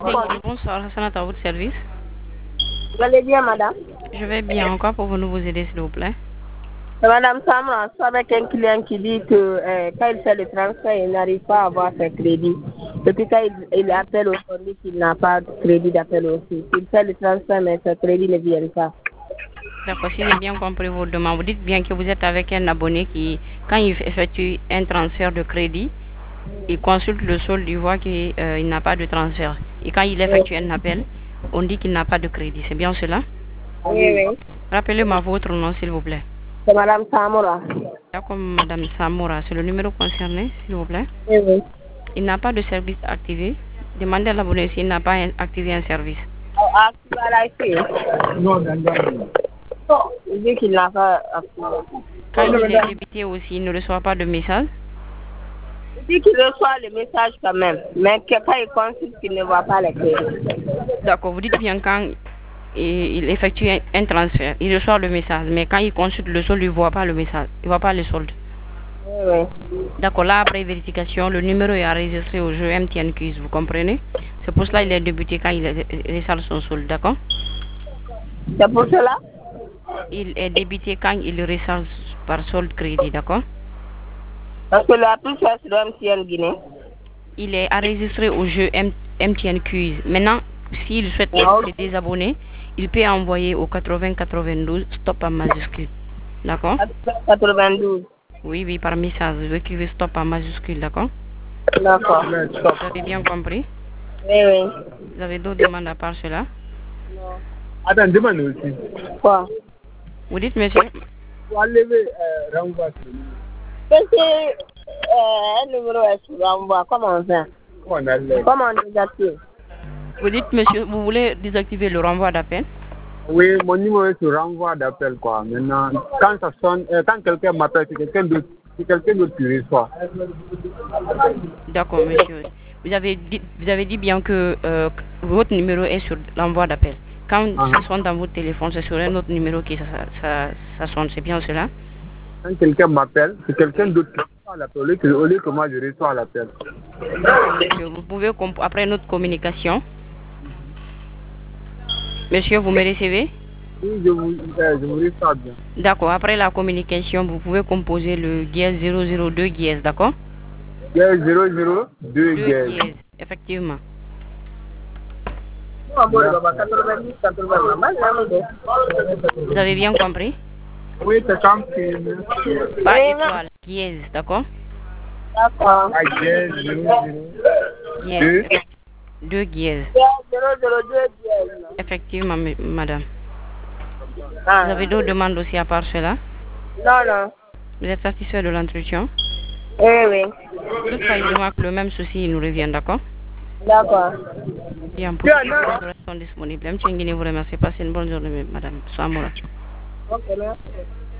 Bonsoir, Hassan, à votre service. Vous allez bien, madame? Je vais bien. Encore pour vous aider, s'il vous plaît. Madame Samra, je suis avec un client qui dit que quand il fait le transfert, il n'arrive pas à avoir ses crédits. Depuis quand il appelle aujourd'hui qu'il n'a pas de crédit d'appel aussi. Il fait le transfert, mais ses crédits ne viennent pas. D'accord, si j'ai bien compris vos demandes, vous dites bien que vous êtes avec un abonné qui, quand il effectue un transfert de crédit, il consulte le solde, il voit qu'il n'a pas de transfert. Et quand il effectue un appel, on dit qu'il n'a pas de crédit. C'est bien cela? Oui, oui. Rappelez-moi votre nom, s'il vous plaît. C'est madame Samra. D'accord, madame Samoura, c'est le numéro concerné, s'il vous plaît. Oui, oui. Il n'a pas de service activé. Demandez à l'abonné s'il n'a pas activé un service. Ah, tu vas la ici? Non, il dit qu'il n'a pas activé. Quand il est débité aussi, il ne reçoit pas de message. Il dit qu'il reçoit le message quand même, mais que quand il consulte qu'il ne voit pas les crédits. D'accord, vous dites bien quand il effectue un transfert, il reçoit le message, mais quand il consulte le solde, il ne voit pas le message, il ne voit pas le solde. Oui, oui. D'accord, là, après vérification, le numéro est enregistré au jeu MTN Quiz, vous comprenez? C'est pour cela qu'il est débuté quand il recharge son solde, d'accord? C'est pour cela? Il est débité quand il recharge par solde crédit, d'accord? Parce que la plus c'est sur MTN Guinée. Il est enregistré au jeu MTN Quiz. Maintenant, s'il souhaite se désabonner, il peut envoyer au 80 92 stop en majuscule. D'accord? 92. Oui, oui, par message. Vous écrivez stop en majuscule, d'accord? D'accord. Vous avez bien compris? Oui, oui. Vous avez d'autres demandes à part cela? Attends, demande aussi. Quoi? Vous dites, monsieur? Pour enlever renvoi. Parce que un numéro est sur l'envoi. Comment on fait? Comment on désactive? Vous dites, monsieur, vous voulez désactiver le renvoi d'appel? Oui, mon numéro est sur renvoi d'appel, quoi. Maintenant, quand ça sonne, quand quelqu'un m'appelle, c'est quelqu'un d'autre qui reçoit. D'accord, monsieur. Vous avez dit bien que votre numéro est sur l'envoi d'appel. Quand ça sonne dans votre téléphone, c'est sur un autre numéro qui ça sonne. C'est bien cela? Quand quelqu'un m'appelle, c'est quelqu'un d'autre qui reçoit l'appel, au lieu que moi je reçois l'appel. Monsieur, vous pouvez, après notre communication, monsieur, vous me recevez? Oui, je vous reçois bien. D'accord, après la communication, vous pouvez composer le dièse 002 dièse, d'accord? Dièse 002 dièse. Effectivement. Vous avez bien compris? Oui, c'est comme si... Pas étoile, dièse, d'accord? D'accord. Ah, dièse 002. Deux dièse. 002 dièse. Effectivement, madame. Ah. Vous avez d'autres demandes aussi à part cela? Non, non. Vous êtes satisfait de l'entretien? Oui, oui. Toutefois, il remarque le même souci, il nous revient, d'accord? D'accord. Bien, pour que les sont disponibles. M. Nguini vous remercie. Passez une bonne journée, madame Samoura. Ok, merci.